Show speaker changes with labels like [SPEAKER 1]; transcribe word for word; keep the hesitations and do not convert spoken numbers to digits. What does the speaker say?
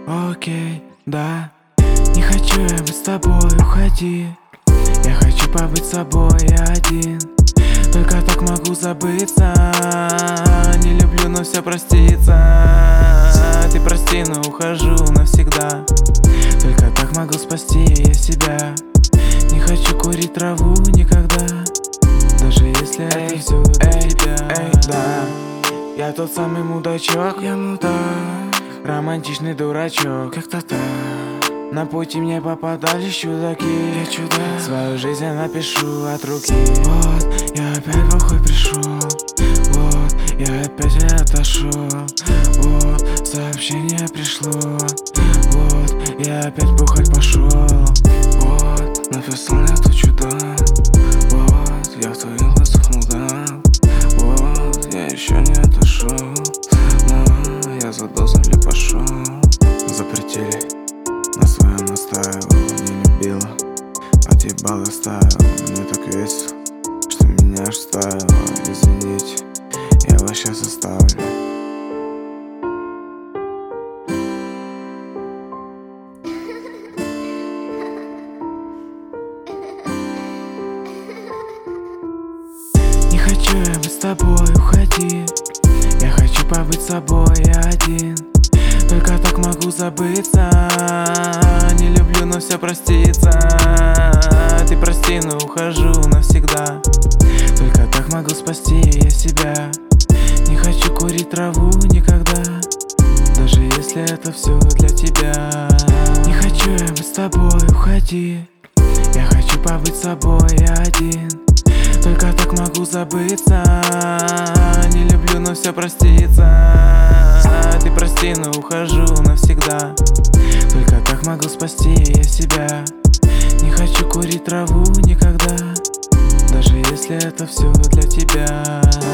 [SPEAKER 1] Окей, да. Не хочу я быть с тобой, уходи. Я хочу побыть с собой один. Только так могу забыться. Не люблю, но все простится. Ты прости, но ухожу навсегда. Только так могу спасти я себя. Не хочу курить траву никогда. Даже если эй, это все для эй, тебя эй, да. Я тот самый мудачок, я мудак, романтичный дурачок, как-то так. На пути мне попадались чудаки, я чудак. Свою жизнь я напишу от руки. Вот, я опять плохой пришел. Вот, я опять отошел. Вот, сообщение пришло. Вот, я опять бухать пошел. Вот, написал я тут чудак. Вот, я в твоих глазах мудак. Вот, я еще не отошел. Но я за дозой ли пошел. Запретили, на своем настаивал, не любила, отъебал, оставил. Мне так весело, что меня аж ставило. Извините, я вас сейчас оставлю. Не хочу я быть с тобой, уходи. Я хочу побыть с собой один. Только так могу забыться. Не люблю, но все простится. Ты прости, но ухожу навсегда. Только так могу спасти я себя. Не хочу курить траву никогда. Даже если это все для тебя. Не хочу я быть с тобой, уходи. Я хочу побыть с собой один. Только так могу забыться. Не люблю, но все простится. Ты прости, но ухожу навсегда. Только так могу спасти я себя. Не хочу курить траву никогда. Даже если это все для тебя.